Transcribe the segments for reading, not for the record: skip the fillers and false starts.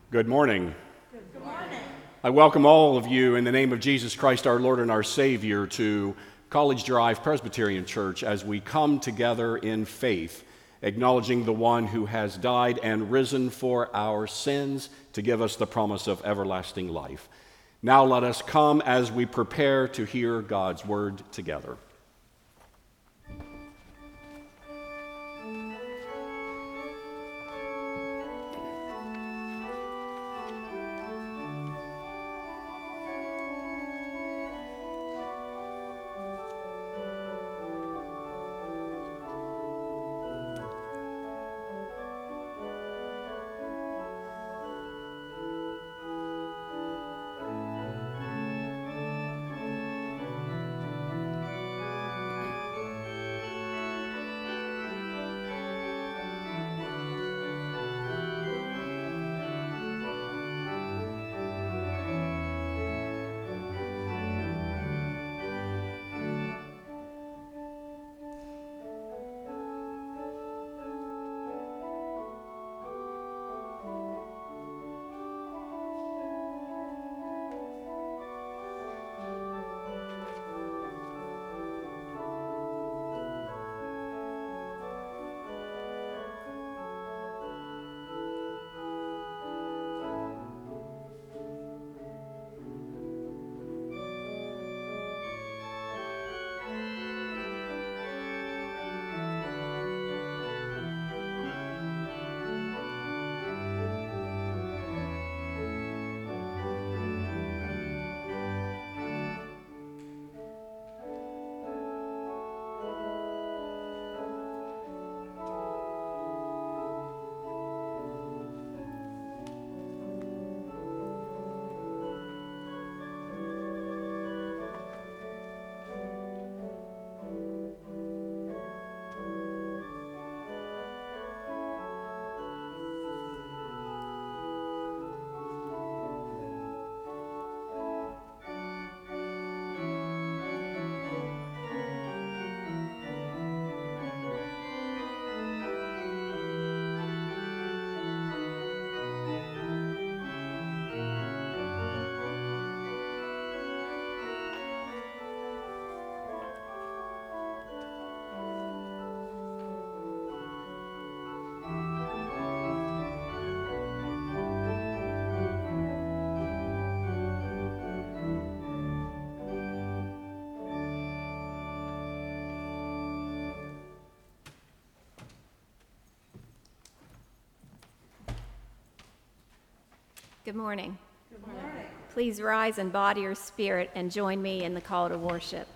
Good morning. Good morning. I welcome all of you in the name of Jesus Christ, our Lord and our Savior, to College Drive Presbyterian Church as we come together in faith, acknowledging the one who has died and risen for our sins to give us the promise of everlasting life. Now let us come as we prepare to hear God's word together. Good morning. Good morning. Please rise in body or spirit and join me in the call to worship.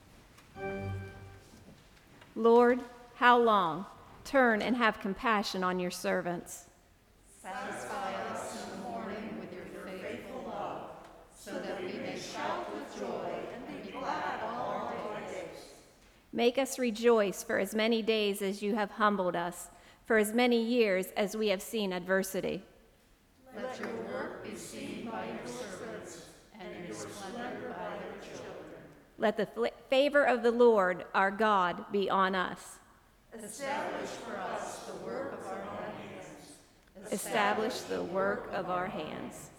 Lord, how long? Turn and have compassion on your servants. Satisfy us in the morning with your faithful love, so that we may shout with joy and be glad all our days. Make us rejoice for as many days as you have humbled us, for as many years as we have seen adversity. Let your work be seen by your servants, and your splendor by your children. Let the favor of the Lord our God be on us. Establish for us the work of our hands. Establish the work of our hands.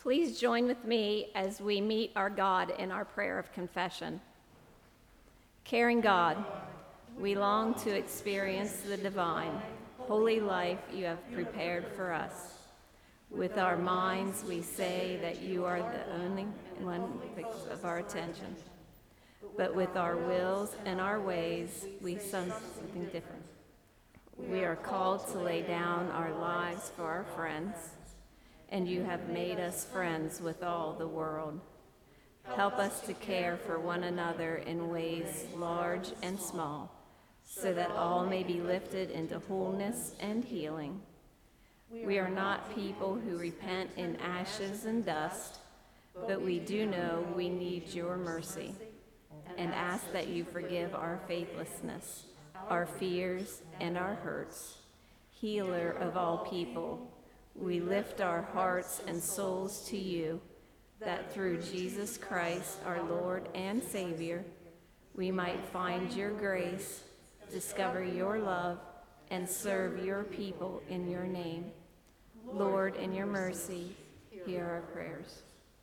Please join with me as we meet our God in our prayer of confession. Caring God, we long to experience the divine, holy life you have prepared for us. With our minds, we say that you are the only one fix of our attention. But with our wills and our ways, we sense something different. We are called to lay down our lives for our friends, and you have made us friends with all the world. Help us to care for one another in ways large and small, so that all may be lifted into wholeness and healing. We are not people who repent in ashes and dust, but we do know we need your mercy and ask that you forgive our faithlessness, our fears, and our hurts. Healer of all people, we lift our hearts and souls to you, that through Jesus Christ, our Lord and Savior, we might find your grace, discover your love, and serve your people in your name. Lord, in your mercy, hear our prayers.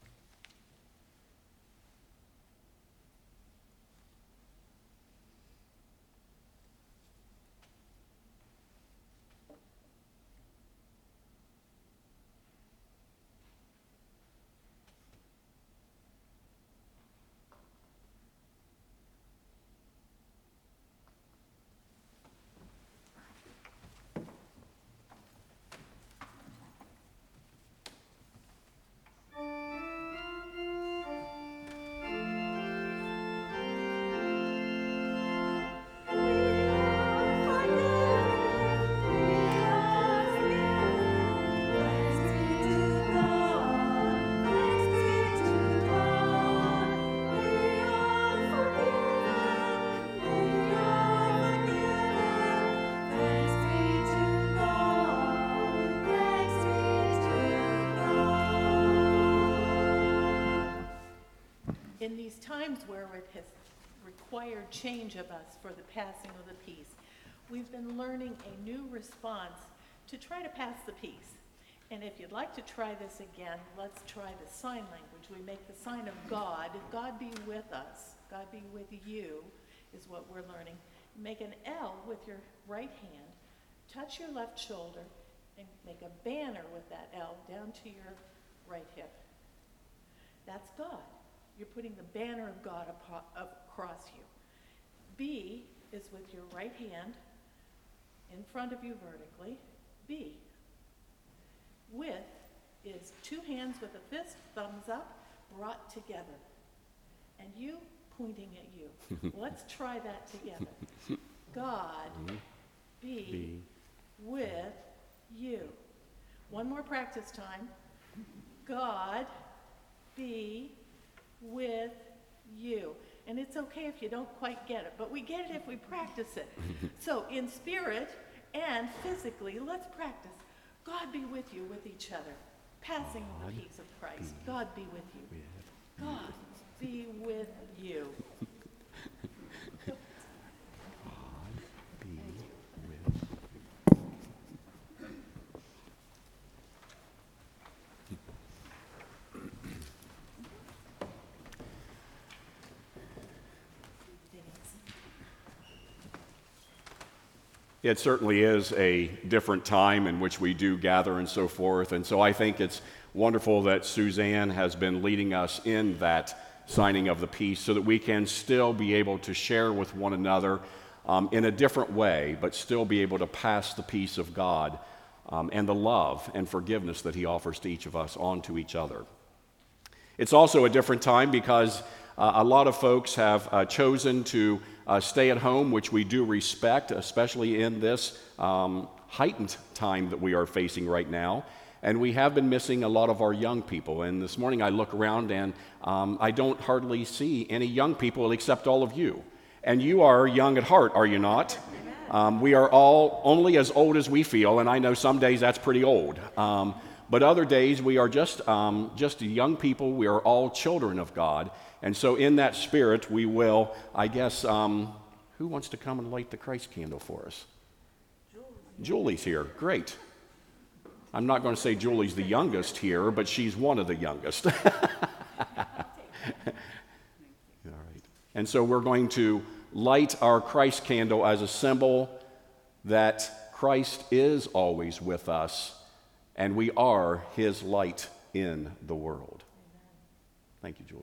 In these times where it has required change of us for the passing of the peace, we've been learning a new response to try to pass the peace. And if you'd like to try this again, let's try the sign language. We make the sign of God. God be with us. God be with you is what we're learning. Make an L with your right hand. Touch your left shoulder and make a banner with that L down to your right hip. That's God. You're putting the banner of God across you. B is with your right hand in front of you vertically. B. With is two hands with a fist, thumbs up, brought together. And you pointing at you. Let's try that together. God be with you. One more practice time. God be with you. And it's okay if you don't quite get it, but we get it if we practice it. So in spirit and physically, let's practice. God be with you, with each other, passing the peace of Christ. God be with you. God be with you. It certainly is a different time in which we do gather and so forth. And so I think it's wonderful that Suzanne has been leading us in that signing of the peace so that we can still be able to share with one another in a different way, but still be able to pass the peace of God and the love and forgiveness that He offers to each of us on to each other. It's also a different time because a lot of folks have chosen to stay at home, which we do respect, especially in this heightened time that we are facing right now. And we have been missing a lot of our young people. And this morning I look around and I don't hardly see any young people except all of you. And you are young at heart, are you not? We are all only as old as we feel, and I know some days that's pretty old. But other days we are just young people. We are all children of God. And so in that spirit, we will, I guess, who wants to come and light the Christ candle for us? Julie's here. Great. I'm not going to say Julie's the youngest here, but she's one of the youngest. All right. And so we're going to light our Christ candle as a symbol that Christ is always with us, and we are his light in the world. Thank you, Julie.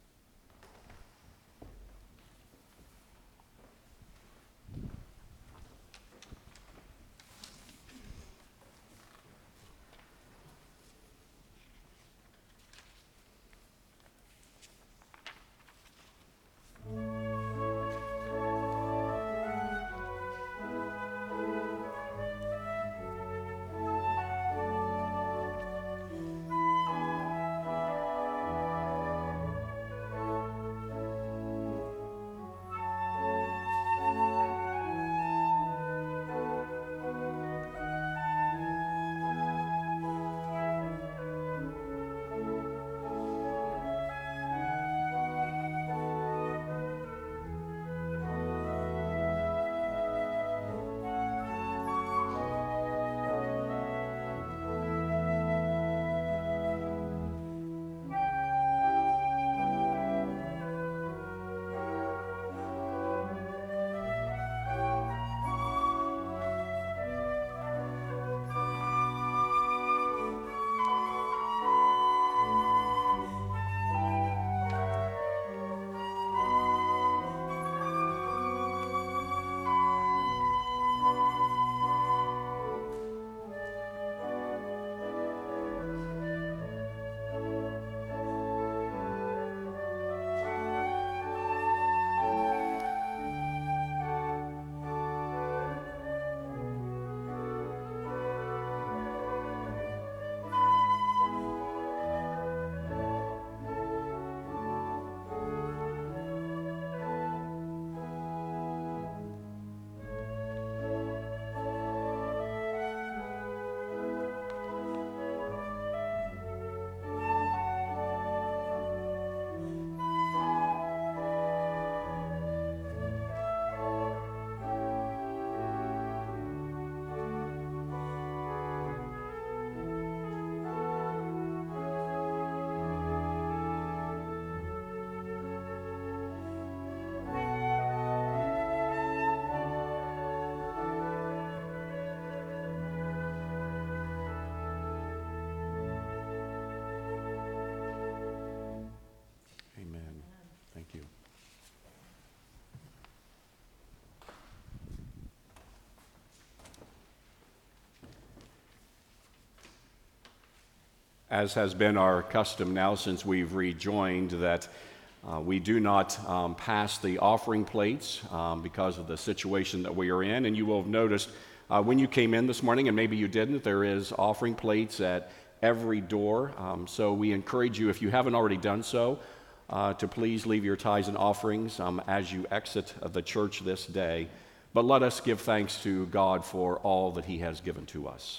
As has been our custom now since we've rejoined, that we do not pass the offering plates because of the situation that we are in. And you will have noticed when you came in this morning, and maybe you didn't, there is offering plates at every door. So we encourage you, if you haven't already done so, to please leave your tithes and offerings as you exit the church this day. But let us give thanks to God for all that he has given to us.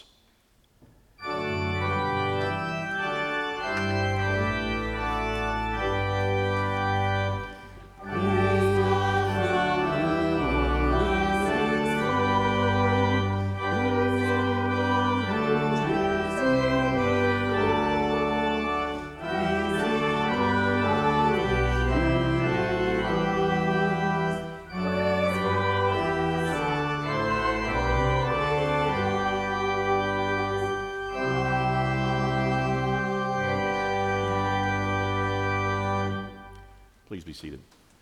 Please be seated.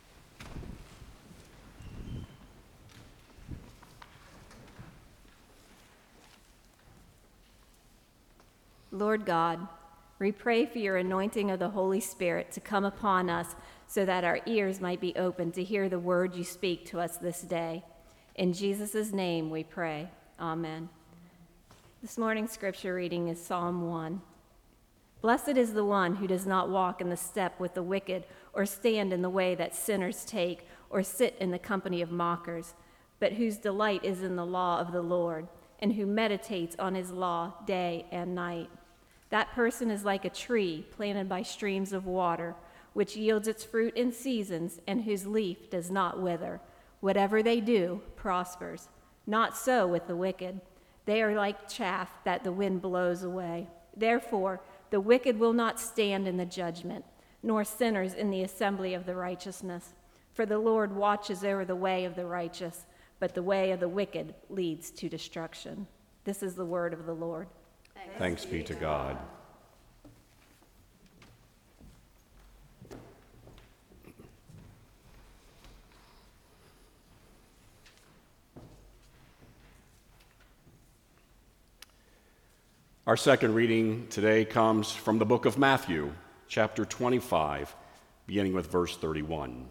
Lord God, we pray for your anointing of the Holy Spirit to come upon us so that our ears might be open to hear the word you speak to us this day. In Jesus' name we pray. Amen. This morning's scripture reading is Psalm 1. Blessed is the one who does not walk in the step with the wicked, or stand in the way that sinners take, or sit in the company of mockers, but whose delight is in the law of the Lord, and who meditates on his law day and night. That person is like a tree planted by streams of water, which yields its fruit in seasons, and whose leaf does not wither. Whatever they do prospers. Not so with the wicked. They are like chaff that the wind blows away. Therefore, the wicked will not stand in the judgment, nor sinners in the assembly of the righteousness. For the Lord watches over the way of the righteous, but the way of the wicked leads to destruction. This is the word of the Lord. Thanks be to God. Our second reading today comes from the book of Matthew, chapter 25, beginning with verse 31.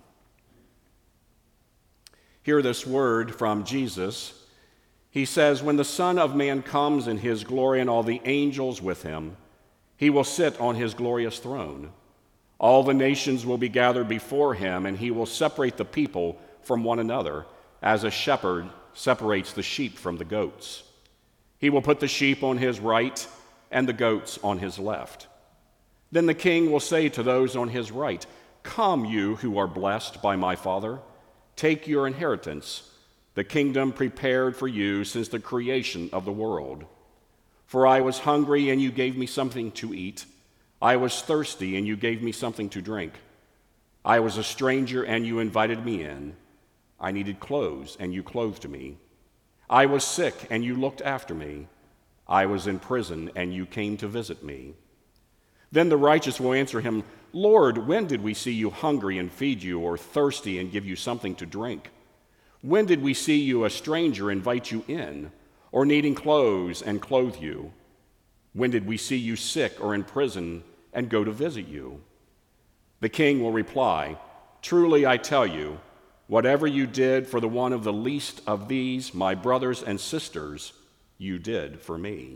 Hear this word from Jesus. He says, "When the Son of Man comes in his glory and all the angels with him, he will sit on his glorious throne. All the nations will be gathered before him, and he will separate the people from one another, as a shepherd separates the sheep from the goats. He will put the sheep on his right and the goats on his left. Then the king will say to those on his right, 'Come, you who are blessed by my Father, take your inheritance, the kingdom prepared for you since the creation of the world. For I was hungry, and you gave me something to eat. I was thirsty, and you gave me something to drink. I was a stranger, and you invited me in. I needed clothes, and you clothed me. I was sick, and you looked after me. I was in prison, and you came to visit me.' Then the righteous will answer him, 'Lord, when did we see you hungry and feed you, or thirsty and give you something to drink? When did we see you a stranger, invite you in, or needing clothes and clothe you? When did we see you sick or in prison and go to visit you?' The king will reply, 'Truly I tell you, whatever you did for the one of the least of these, my brothers and sisters, you did for me.'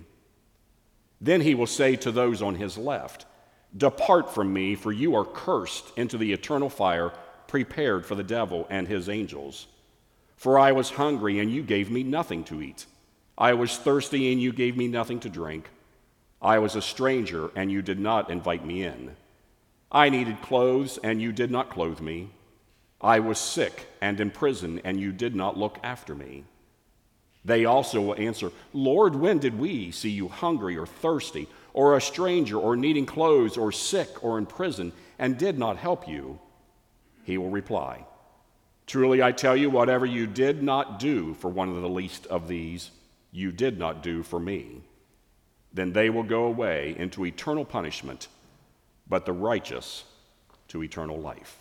Then he will say to those on his left, 'Depart from me, for you are cursed into the eternal fire prepared for the devil and his angels. For I was hungry, and you gave me nothing to eat. I was thirsty, and you gave me nothing to drink. I was a stranger, and you did not invite me in. I needed clothes, and you did not clothe me. I was sick and in prison, and you did not look after me.' They also will answer, 'Lord, when did we see you hungry or thirsty, or a stranger, or needing clothes, or sick, or in prison, and did not help you?' He will reply, 'Truly I tell you, whatever you did not do for one of the least of these, you did not do for me.' Then they will go away into eternal punishment, but the righteous to eternal life."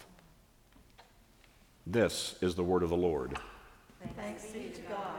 This is the word of the Lord. Thanks be to God.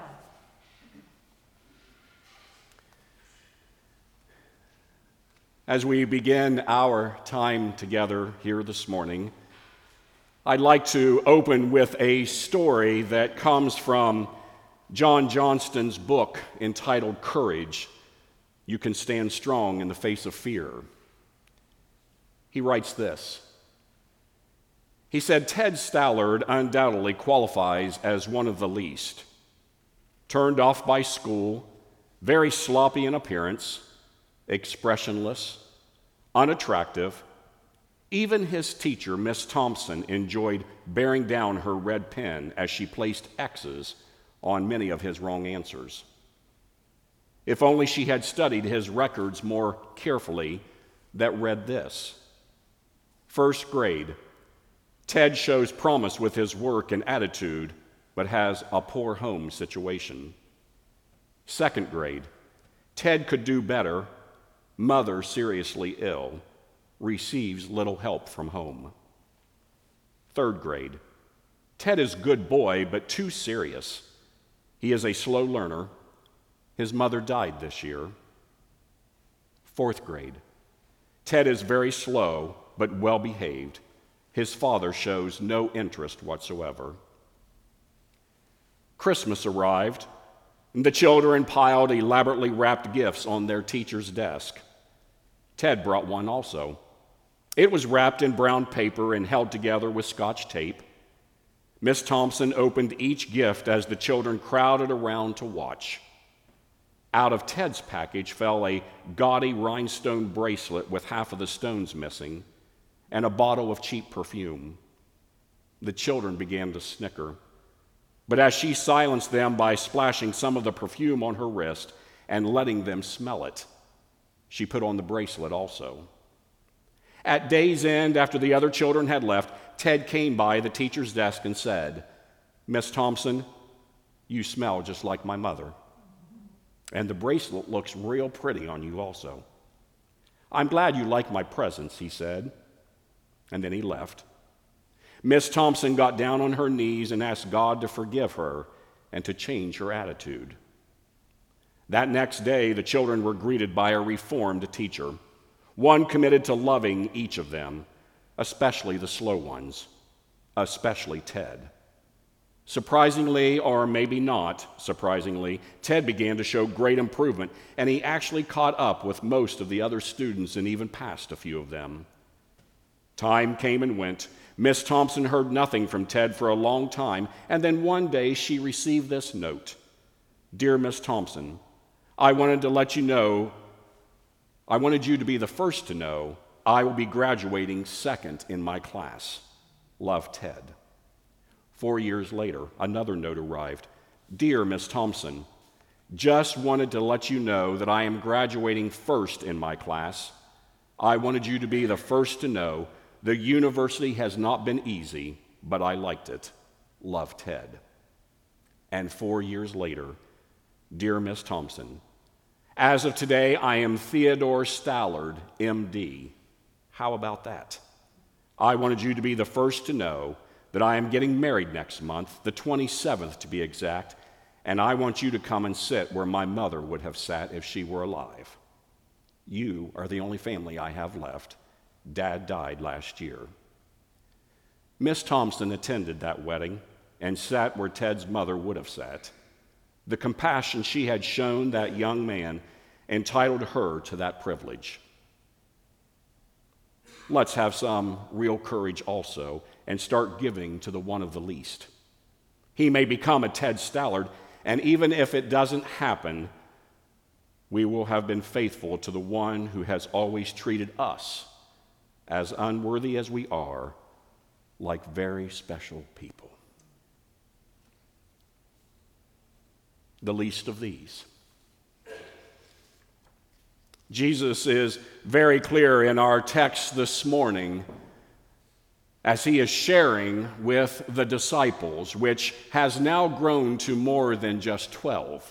As we begin our time together here this morning, I'd like to open with a story that comes from John Johnston's book entitled Courage, You Can Stand Strong in the Face of Fear. He writes this. He said, "Ted Stallard undoubtedly qualifies as one of the least. Turned off by school, very sloppy in appearance, expressionless, unattractive. Even his teacher, Miss Thompson, enjoyed bearing down her red pen as she placed X's on many of his wrong answers. If only she had studied his records more carefully that read this. First grade, Ted shows promise with his work and attitude, but has a poor home situation. Second grade, Ted could do better, mother seriously ill, receives little help from home. Third grade, Ted is good boy, but too serious. He is a slow learner. His mother died this year. Fourth grade, Ted is very slow, but well behaved. His father shows no interest whatsoever. Christmas arrived, and the children piled elaborately wrapped gifts on their teacher's desk. Ted brought one also. It was wrapped in brown paper and held together with Scotch tape. Miss Thompson opened each gift as the children crowded around to watch. Out of Ted's package fell a gaudy rhinestone bracelet with half of the stones missing, and a bottle of cheap perfume. The children began to snicker, but as she silenced them by splashing some of the perfume on her wrist, and letting them smell it. She put on the bracelet also. At day's end, after the other children had left, Ted came by the teacher's desk and said, "Miss Thompson, you smell just like my mother. And the bracelet looks real pretty on you also. I'm glad you like my presents," he said. And then he left. Miss Thompson got down on her knees and asked God to forgive her and to change her attitude. That next day, the children were greeted by a reformed teacher, one committed to loving each of them, especially the slow ones, especially Ted. Surprisingly, or maybe not surprisingly, Ted began to show great improvement, and he actually caught up with most of the other students and even passed a few of them. Time came and went. Miss Thompson heard nothing from Ted for a long time, and then one day she received this note. "Dear Miss Thompson, I wanted you to be the first to know I will be graduating second in my class. Love, Ted." 4 years later, another note arrived. "Dear Miss Thompson, just wanted to let you know that I am graduating first in my class. I wanted you to be the first to know the university has not been easy, but I liked it. Love, Ted." And 4 years later, "Dear Miss Thompson, as of today, I am Theodore Stallard, MD. How about that? I wanted you to be the first to know that I am getting married next month, the 27th to be exact, and I want you to come and sit where my mother would have sat if she were alive. You are the only family I have left. Dad died last year." Miss Thompson attended that wedding and sat where Ted's mother would have sat. The compassion she had shown that young man entitled her to that privilege. Let's have some real courage also and start giving to the one of the least. He may become a Ted Stallard, and even if it doesn't happen, we will have been faithful to the one who has always treated us, as unworthy as we are, like very special people. The least of these. Jesus is very clear in our text this morning as he is sharing with the disciples, which has now grown to more than just 12.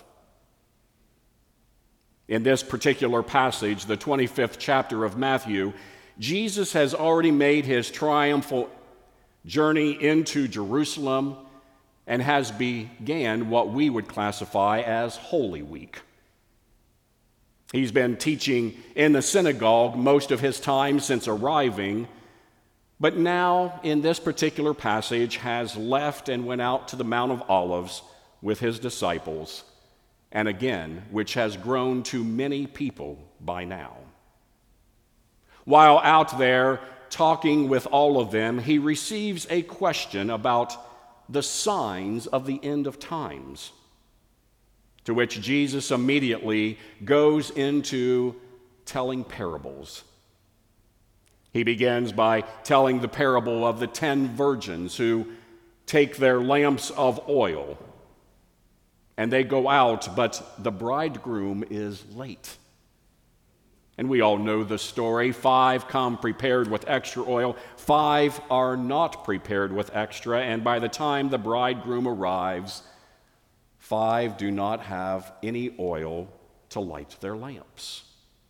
In this particular passage, the 25th chapter of Matthew, Jesus has already made his triumphal journey into Jerusalem and has began what we would classify as Holy Week. He's been teaching in the synagogue most of his time since arriving, but now in this particular passage has left and went out to the Mount of Olives with his disciples, and again, which has grown to many people by now. While out there talking with all of them, he receives a question about the signs of the end of times, to which Jesus immediately goes into telling parables. He begins by telling the parable of the 10 virgins who take their lamps of oil, and they go out, but the bridegroom is late. And we all know the story. 5 come prepared with extra oil. 5 are not prepared with extra, and by the time the bridegroom arrives, 5 do not have any oil to light their lamps.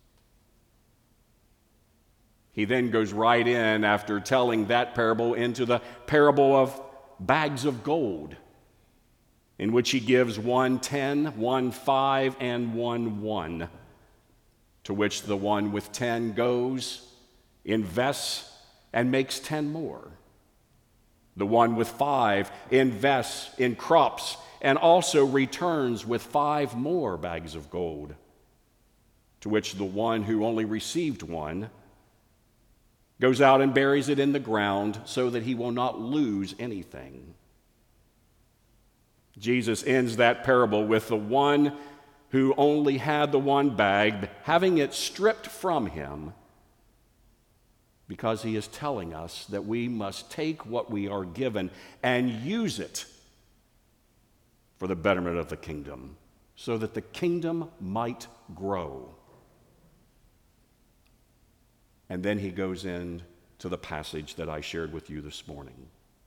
He then goes right in, after telling that parable, into the parable of bags of gold, in which he gives 1 10, 1 5, and 1 1, to which the one with 10 goes, invests, and makes 10 more. The one with 5 invests in crops and also returns with 5 more bags of gold, to which the one who only received 1 goes out and buries it in the ground so that he will not lose anything. Jesus ends that parable with the one who only had the 1 bag, having it stripped from him, because he is telling us that we must take what we are given and use it for the betterment of the kingdom, so that the kingdom might grow. And then he goes into the passage that I shared with you this morning.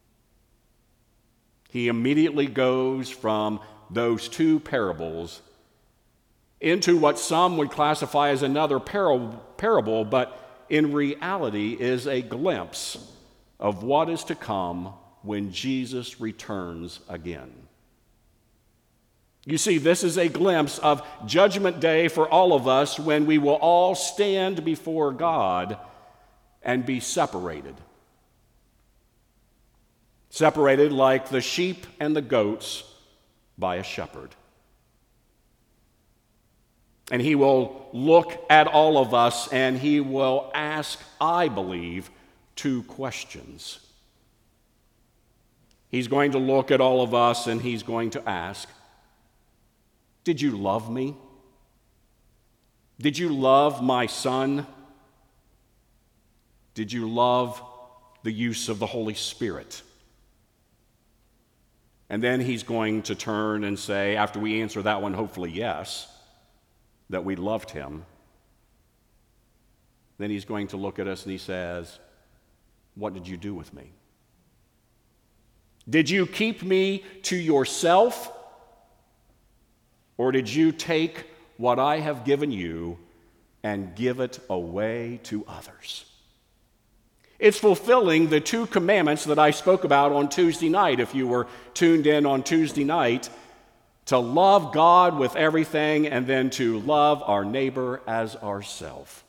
He immediately goes from those two parables into what some would classify as another parable, but in reality is a glimpse of what is to come when Jesus returns again. You see, this is a glimpse of Judgment Day for all of us, when we will all stand before God and be separated. Separated like the sheep and the goats by a shepherd. And he will look at all of us and he will ask, I believe, two questions. He's going to look at all of us and he's going to ask, did you love me? Did you love my son? Did you love the use of the Holy Spirit? And then he's going to turn and say, after we answer that one, hopefully yes, that we loved him. Then he's going to look at us and he says, what did you do with me? Did you keep me to yourself? Or did you take what I have given you and give it away to others? It's fulfilling the two commandments that I spoke about on Tuesday night, if you were tuned in on Tuesday night, to love God with everything and then to love our neighbor as ourselves.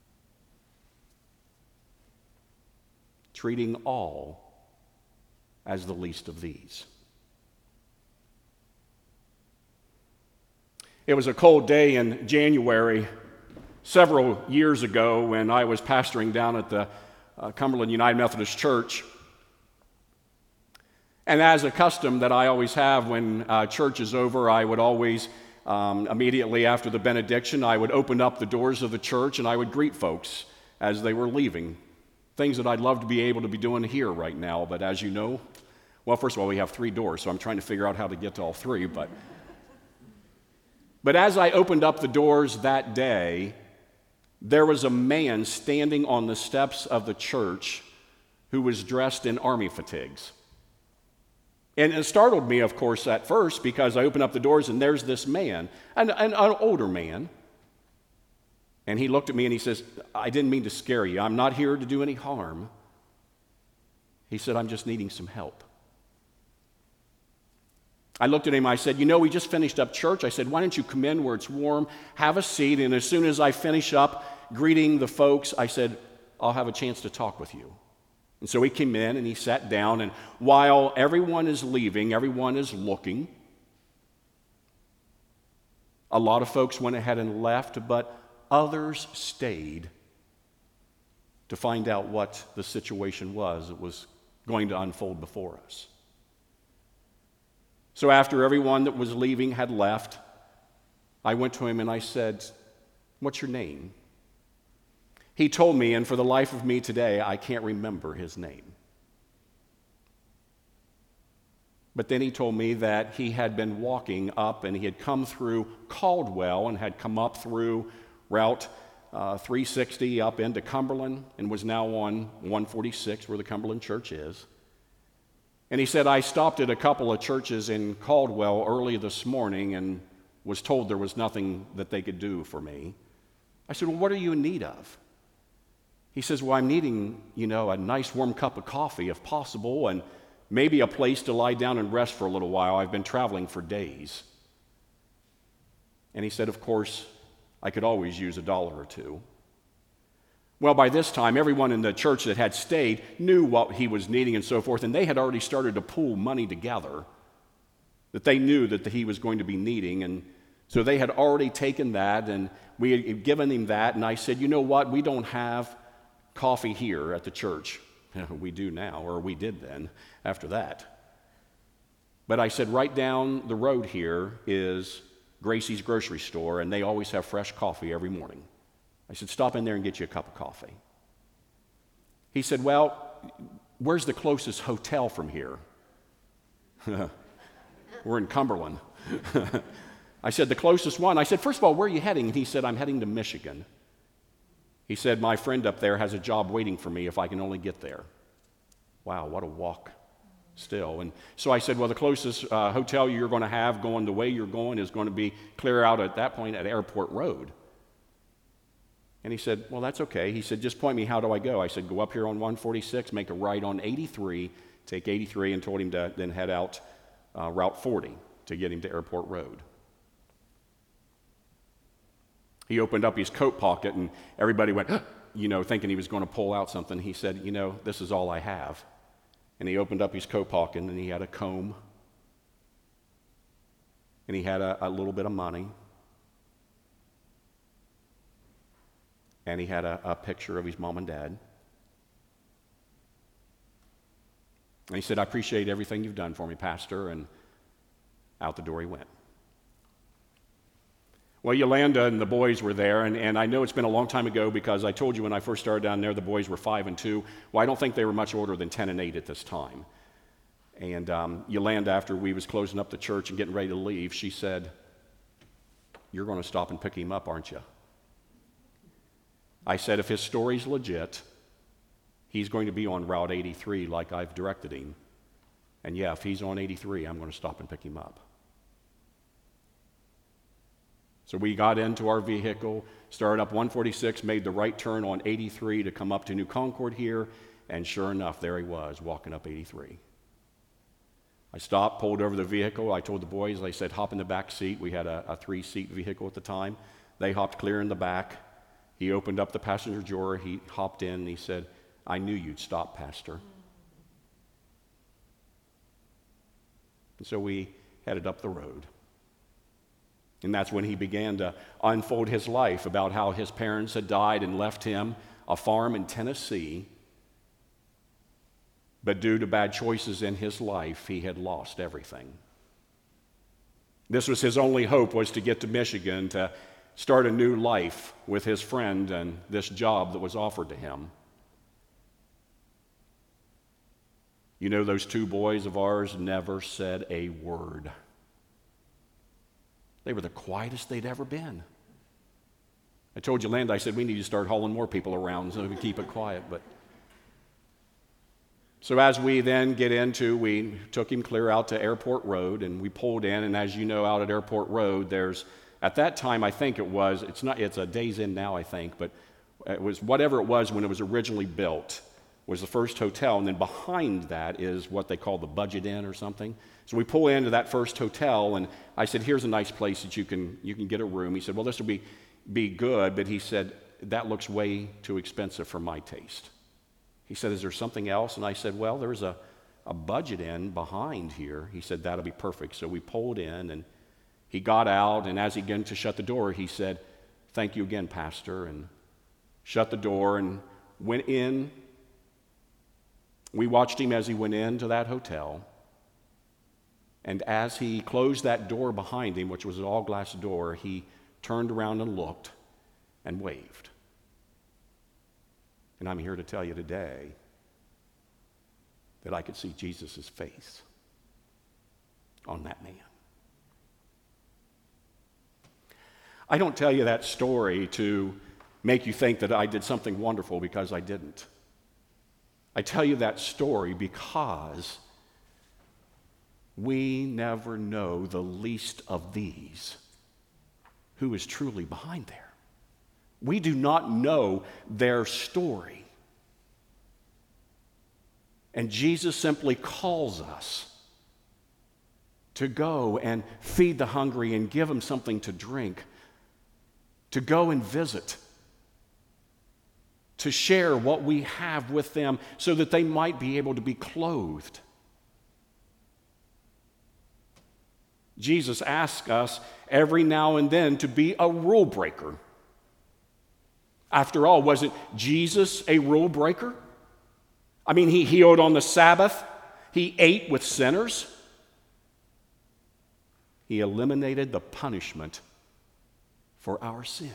Treating all as the least of these. It was a cold day in January several years ago when I was pastoring down at the Cumberland United Methodist Church. And as a custom that I always have when church is over, I would always, immediately after the benediction, I would open up the doors of the church and I would greet folks as they were leaving. Things that I'd love to be able to be doing here right now, but as you know, well, first of all, we have 3 doors, so I'm trying to figure out how to get to all 3, But as I opened up the doors that day, there was a man standing on the steps of the church who was dressed in army fatigues. And it startled me, of course, at first, because I opened up the doors and there's this man, an older man. And he looked at me and he says, I didn't mean to scare you. I'm not here to do any harm. He said, I'm just needing some help. I looked at him, I said, we just finished up church. I said, why don't you come in where it's warm, have a seat, and as soon as I finish up greeting the folks, I said, I'll have a chance to talk with you. And so he came in and he sat down, and while everyone is leaving, everyone is looking, a lot of folks went ahead and left, but others stayed to find out what the situation was that was going to unfold before us. So after everyone that was leaving had left, I went to him and I said, what's your name? He told me, and for the life of me today, I can't remember his name. But then he told me that he had been walking up and he had come through Caldwell and had come up through Route 360 up into Cumberland and was now on 146 where the Cumberland Church is. And he said, I stopped at a couple of churches in Caldwell early this morning and was told there was nothing that they could do for me. I said, well, what are you in need of? He says, well, I'm needing, a nice warm cup of coffee if possible and maybe a place to lie down and rest for a little while. I've been traveling for days. And he said, of course, I could always use $1 or $2. Well, by this time, everyone in the church that had stayed knew what he was needing and so forth, and they had already started to pool money together that they knew that he was going to be needing. And so they had already taken that, and we had given him that, and I said, you know what, we don't have coffee here at the church. We do now, or we did then after that. But I said, right down the road here is Gracie's grocery store, and they always have fresh coffee every morning. I said, stop in there and get you a cup of coffee. He said, well, where's the closest hotel from here? We're in Cumberland. I said, the closest one. I said, first of all, where are you heading? And he said, I'm heading to Michigan. He said, my friend up there has a job waiting for me if I can only get there. Wow, what a walk still. And so I said, well, the closest hotel you're going to have going the way you're going is going to be clear out at that point at Airport Road. And he said, well, that's okay. He said, just point me, how do I go? I said, go up here on 146, make a right on 83, take 83, and told him to then head out Route 40 to get him to Airport Road. He opened up his coat pocket, and everybody went, thinking he was going to pull out something. He said, this is all I have. And he opened up his coat pocket, and he had a comb, and he had a little bit of money, and he had a picture of his mom and dad. And he said, I appreciate everything you've done for me, Pastor, and out the door he went. Well, Yolanda and the boys were there, and I know it's been a long time ago because I told you when I first started down there, the boys were 5 and 2. Well, I don't think they were much older than 10 and 8 at this time. And Yolanda, after we was closing up the church and getting ready to leave, she said, you're going to stop and pick him up, aren't you? I said, if his story's legit, he's going to be on Route 83 like I've directed him. And yeah, if he's on 83, I'm going to stop and pick him up. So we got into our vehicle, started up 146, made the right turn on 83 to come up to New Concord here, and sure enough, there he was, walking up 83. I stopped, pulled over the vehicle. I told the boys, they said, hop in the back seat. We had a 3-seat vehicle at the time. They hopped clear in the back. He opened up the passenger door. He hopped in, and he said, I knew you'd stop, Pastor. And so we headed up the road. And that's when he began to unfold his life about how his parents had died and left him a farm in Tennessee. But due to bad choices in his life, he had lost everything. This was his only hope, was to get to Michigan to start a new life with his friend and this job that was offered to him. Those 2 boys of ours never said a word. They were the quietest they'd ever been. I told Yolanda, I said, we need to start hauling more people around so we can keep it quiet. So as we then we took him clear out to Airport Road, and we pulled in, and as you know, out at Airport Road, at that time, I think it's a Days Inn now, I think, but it was whatever it was when it was originally built, was the first hotel, and then behind that is what they call the Budget Inn or something. So we pull into that first hotel, and I said, here's a nice place that you can get a room. He said, well, this will be good, but he said, that looks way too expensive for my taste. He said, is there something else? And I said, well, there's a Budget Inn behind here. He said, that'll be perfect. So we pulled in, and he got out, and as he began to shut the door, he said, thank you again, Pastor, and shut the door and went in. We watched him as he went into that hotel. And as he closed that door behind him, which was an all-glass door, he turned around and looked and waved. And I'm here to tell you today that I could see Jesus' face on that man. I don't tell you that story to make you think that I did something wonderful, because I didn't. I tell you that story because we never know the least of these who is truly behind there. We do not know their story. And Jesus simply calls us to go and feed the hungry and give them something to drink, to go and visit, to share what we have with them so that they might be able to be clothed. Jesus asks us every now and then to be a rule breaker. After all, wasn't Jesus a rule breaker? I mean, he healed on the Sabbath. He ate with sinners. He eliminated the punishment for our sin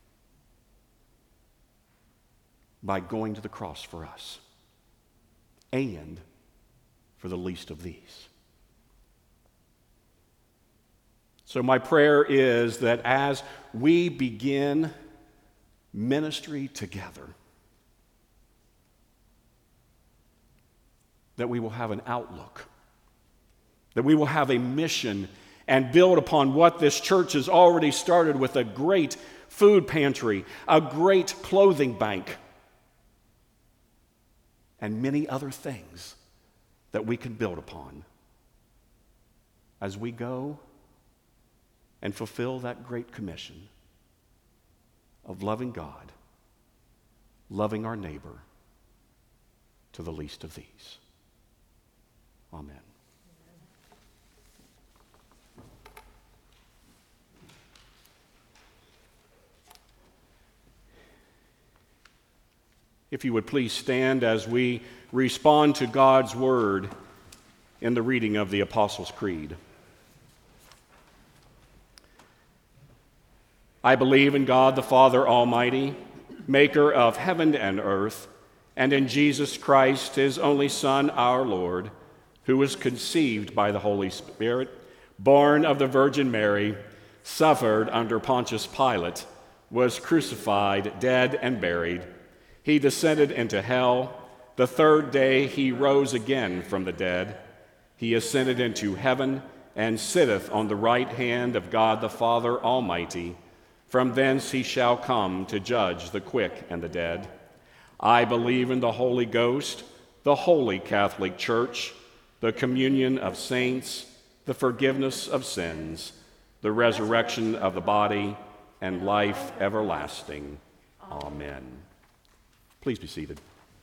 by going to the cross for us and for the least of these. So my prayer is that as we begin ministry together, that we will have an outlook, that we will have a mission and build upon what this church has already started with a great food pantry, a great clothing bank, and many other things that we can build upon as we go and fulfill that great commission of loving God, loving our neighbor to the least of these. Amen. If you would please stand as we respond to God's word in the reading of the Apostles' Creed. I believe in God the Father Almighty, maker of heaven and earth, and in Jesus Christ, his only Son, our Lord, who was conceived by the Holy Spirit, born of the Virgin Mary, suffered under Pontius Pilate, was crucified, dead, and buried. He descended into hell. The third day he rose again from the dead. He ascended into heaven and sitteth on the right hand of God the Father Almighty. From thence he shall come to judge the quick and the dead. I believe in the Holy Ghost, the holy Catholic Church, the communion of saints, the forgiveness of sins, the resurrection of the body, and life everlasting. Amen. Please be seated.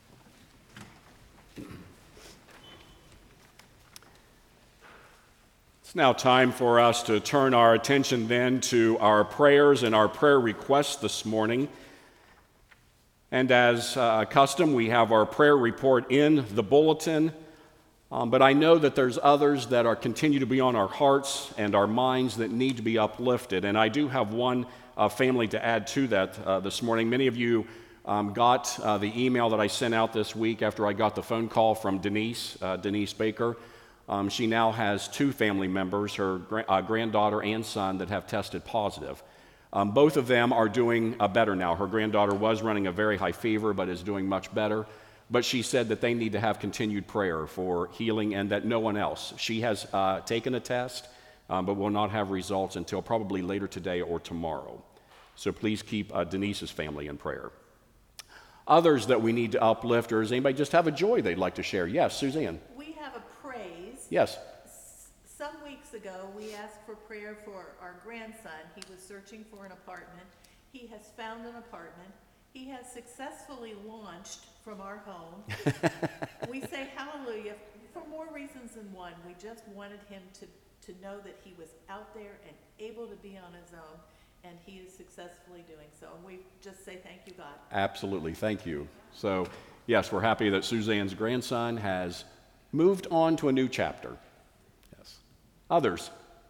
It's now time for us to turn our attention then to our prayers and our prayer requests this morning. And as custom, we have our prayer report in the bulletin. But I know that there's others that are continue to be on our hearts and our minds that need to be uplifted. And I do have one family to add to that this morning. Many of you got the email that I sent out this week after I got the phone call from Denise Baker. She now has two family members, her granddaughter and son, that have tested positive. Both of them are doing better now. Her granddaughter was running a very high fever, but is doing much better. But she said that they need to have continued prayer for healing and that no one else. She has taken a test, but will not have results until probably later today or tomorrow. So please keep Denise's family in prayer. Others that we need to uplift, or does anybody just have a joy they'd like to share? Yes, Suzanne. We have a praise. Yes. Some weeks ago, we asked for prayer for our grandson. He was searching for an apartment. He has found an apartment. He has successfully launched from our home. We say hallelujah for more reasons than one. We just wanted him to know that he was out there and able to be on his own, and he is successfully doing so. And we just say thank you, God. Absolutely. Thank you. So, yes, we're happy that Suzanne's grandson has moved on to a new chapter. Yes. Others?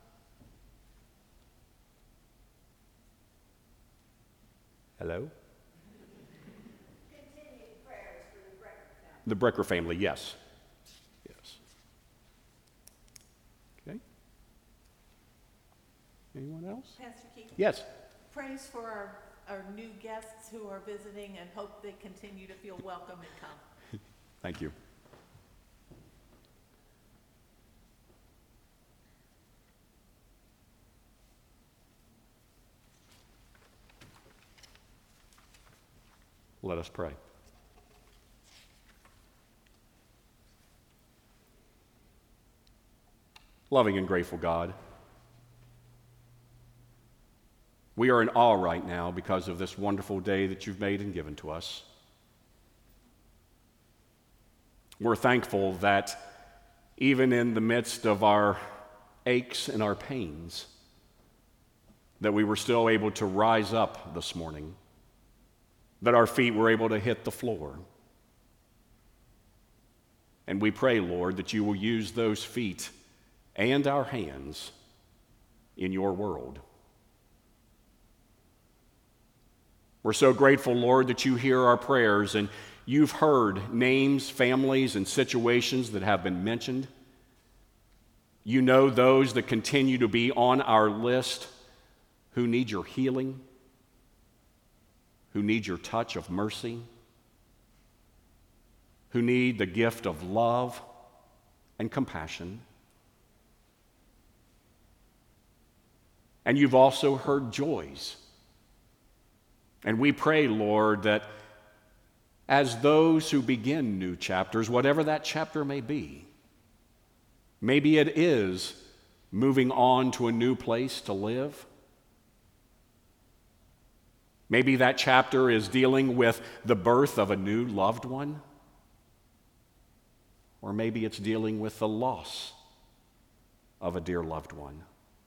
Hello? Continued prayers for the Brecker family. The Brecker family, yes. Yes. Okay. Anyone else? Pastor Keith? Yes. Praise for our new guests who are visiting and hope they continue to feel welcome and come. Thank you. Let us pray. Loving and grateful God, we are in awe right now because of this wonderful day that you've made and given to us. We're thankful that even in the midst of our aches and our pains, that we were still able to rise up this morning, that our feet were able to hit the floor. And we pray, Lord, that you will use those feet and our hands in your world. We're so grateful, Lord, that you hear our prayers and you've heard names, families, and situations that have been mentioned. You know those that continue to be on our list who need your healing, who need your touch of mercy, who need the gift of love and compassion. And you've also heard joys. And we pray, Lord, that as those who begin new chapters, whatever that chapter may be, maybe it is moving on to a new place to live. Maybe that chapter is dealing with the birth of a new loved one. Or maybe it's dealing with the loss of a dear loved one.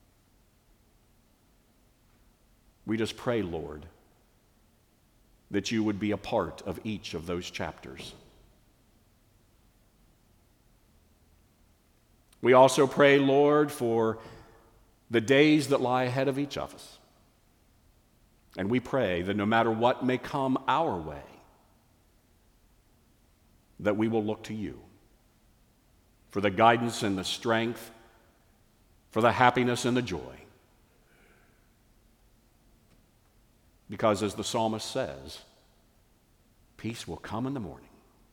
We just pray, Lord, that you would be a part of each of those chapters. We also pray, Lord, for the days that lie ahead of each of us. And we pray that no matter what may come our way, that we will look to you for the guidance and the strength, for the happiness and the joy. Because as the psalmist says, peace will come in the morning.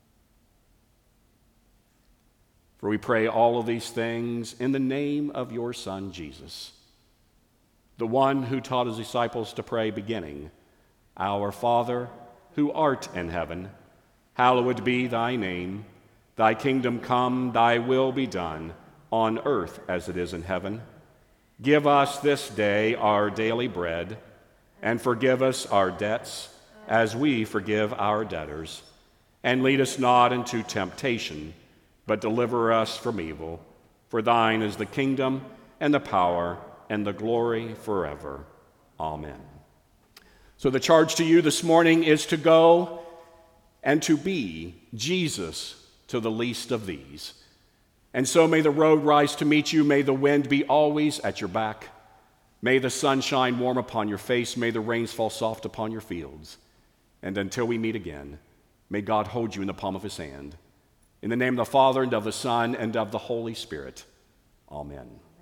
For we pray all of these things in the name of your Son, Jesus, the one who taught his disciples to pray, beginning, Our Father, who art in heaven, hallowed be thy name. Thy kingdom come, thy will be done, on earth as it is in heaven. Give us this day our daily bread, and forgive us our debts, as we forgive our debtors. And lead us not into temptation, but deliver us from evil. For thine is the kingdom, and the power, and the glory forever. Amen. So the charge to you this morning is to go and to be Jesus to the least of these. And so may the road rise to meet you. May the wind be always at your back. May the sun shine warm upon your face. May the rains fall soft upon your fields. And until we meet again, may God hold you in the palm of his hand. In the name of the Father, and of the Son, and of the Holy Spirit. Amen.